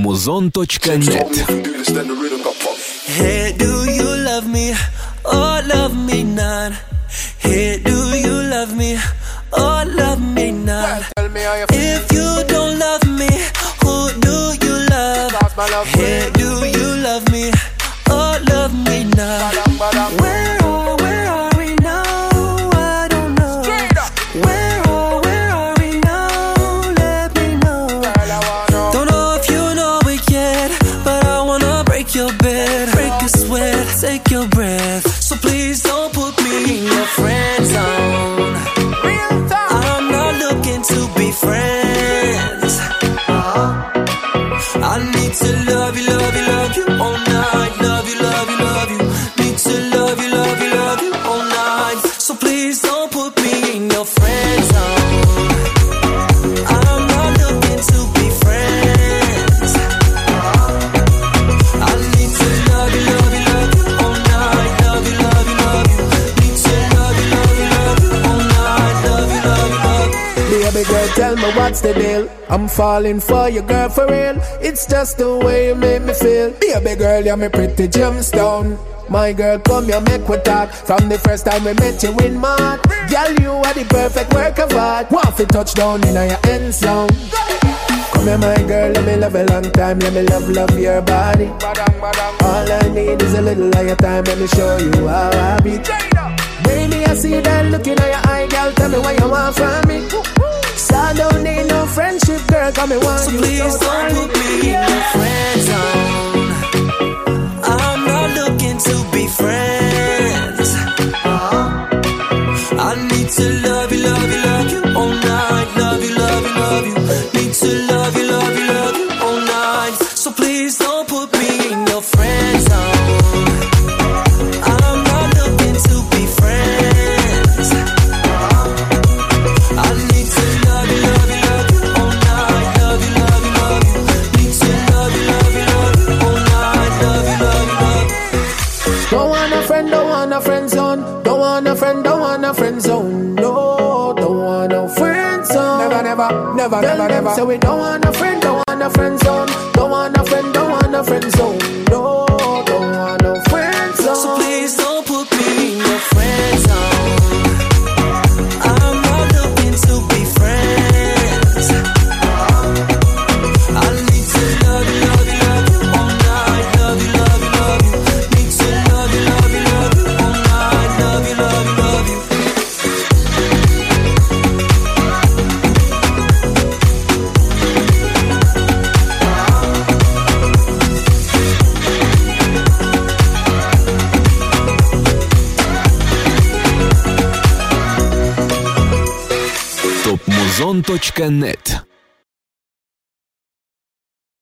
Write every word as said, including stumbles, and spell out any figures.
muzon точка нет. Hey, do you love me? Oh, love me not. Hey, do you love me? Oh, love me not. If you don't love me, who do you love? Hey, do you love me? Oh, love me not. Where are, where are we now? I don't know. Where are, where are we now? Let me know. Don't know if you know it yet, but I wanna break your bed, break a sweat, take your breath. So please don't put me in your friend zone. I'm not looking to be friends. I need to love you, love you, love you all night. Love you, love you, love you. Need to love you, love you, love you all night. So please don't put me in your friend zone. I'm not looking to be friends. I need to love you, love you, love you all night. Love you, love you, love you. Need to love you, love you, love you all night. Love you, love you, love you. Baby girl, tell me what's the deal? I'm falling for you, girl, for real. It's just the way you make me feel. Baby girl, you're my pretty gemstone. My girl, come here, make we talk. From the first time we met you in March, girl, you are the perfect work of art. Want to touch down in your end zone. Come here, my girl, let me love a long time. Let me love, love your body. All I need is a little of your time. Let me show you how I be. Baby, I see that look in your eye, girl. Tell me what you want from me. So I don't need no friendship, girl. Come and want So you. please so don't put me in your friend zone. I'm not looking to be friends. I need to love you, love you, love you all night. Love you, love you, love you. Need to love you, love you, love you all night. So please don't put me in your friend zone. I'm not looking to be friends. I need to love you, love you, love you all night. Love you, love you, love you. Need to love you, love you, love you all night. Love you, love you, love you. Don't want a friend, don't want a friend zone. Don't want a friend, don't want a friend zone. No, don't want no friend zone. Never, never, never, never, never. So we don't want a friend, don't want a friend zone. Don't want a friend, don't want a friend zone. No, don't want no friend zone. So please don't put me in your friend zone. I'm not looking to be friends. I need to love you, love you, love you all night. Love you, love you, love you. Need to love you, love you, love you all night. Love you, love you, love you. топ музон точка нет.